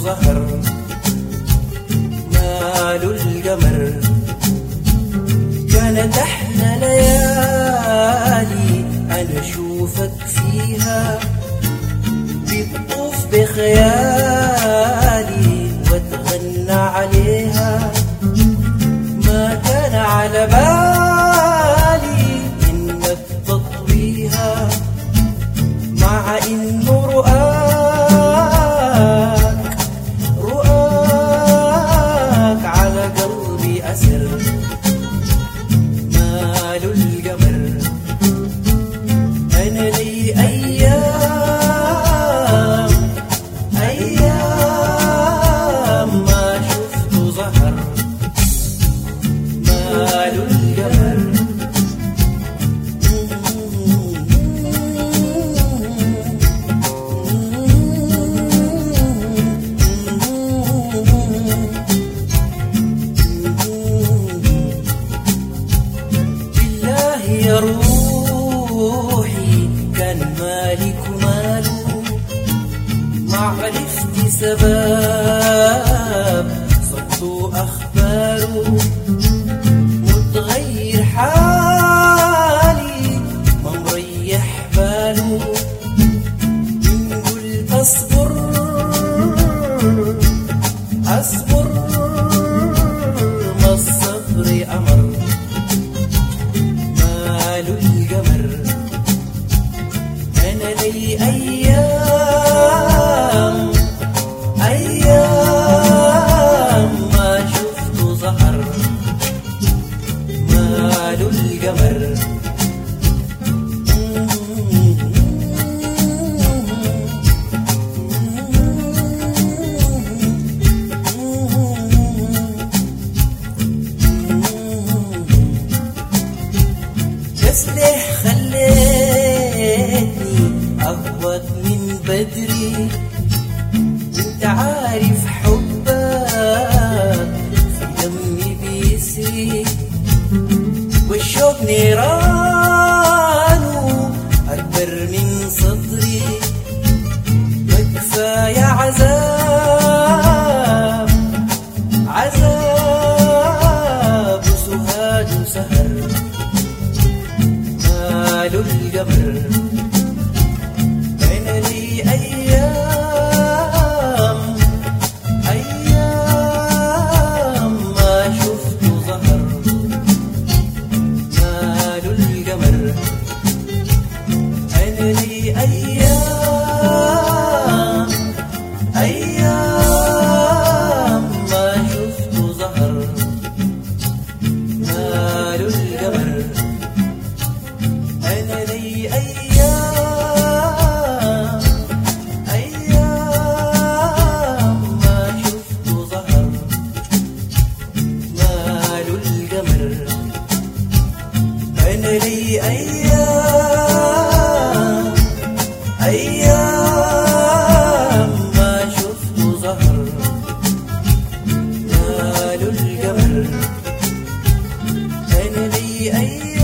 ظهر مال القمر. كانت احلى ليالي انا اشوفك فيها، بتطوف بخيالي واتغنى عليها. ما كان على بالي انك تطويها، مع انه رؤاك على قلبي أسر. مال القمر أنا لي أيام ما شفته ظهر. مال القمر يا روحي كان مالك ماله، ما عرفت سبب صدوا أخباره. متغير حالي ما مريح باله، إن قلت أصبر أصبر ما الصبر أمر. مال القمر أنا لي أيام ما شفته ظهر. مال القمر بس ليه خليتني أهوك من بدري، وانت عارف حبك في دمي بيسري. والشوق نيرانه أكبر من صدري، وكفاية عذاب عذاب وسهاد وسهر. مال القمر أنا لي أيام ما شفته ظهر. مال القمر أنا لي أيام ما شفته ظهر. مال القمر أنا لي أيام ما شفته ظهر. مال القمر أنا لي أيام ما شفته ظهر. مال القمر أنا لي